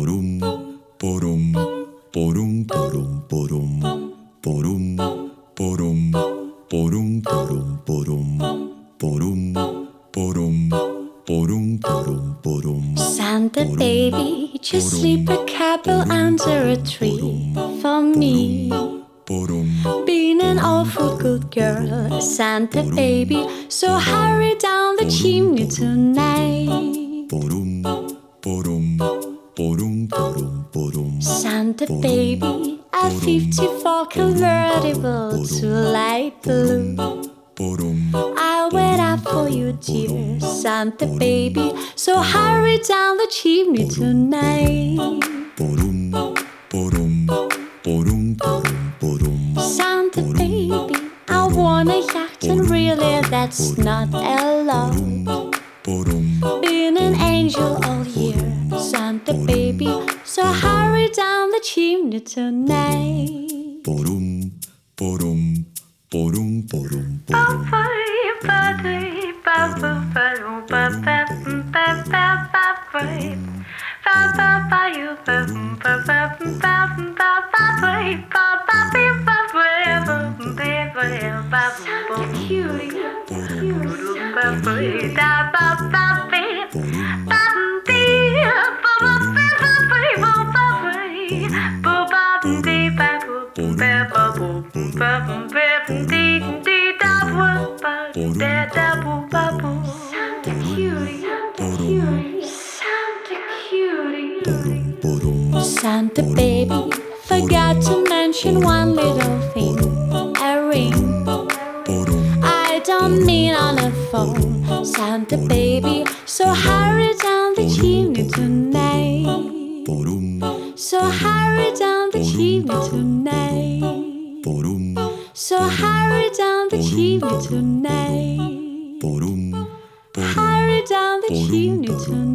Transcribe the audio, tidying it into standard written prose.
Porum, porum, porum, porum, porum, porum, porum, porum, porum, porum, porum, porum, porum, porum, porum. Santa baby, just sleep a couple under a tree for me. Being an awful good girl, Santa baby, so hurry down the chimney tonight. Santa baby, a 54 convertible to light blue. I'll wait up for you, dear Santa baby, so hurry down the chimney tonight. Santa baby, I want a yacht and really that's not a lot. Been an angel all year, Santa baby, so hurry down the chimney tonight. Santa baby, forgot to mention one little thing, a ring. I don't mean on a phone, Santa baby, so hurry down the chimney tonight. So hurry down the chimney tonight. So hurry down the chimney tonight. Hurry down the chimney tonight.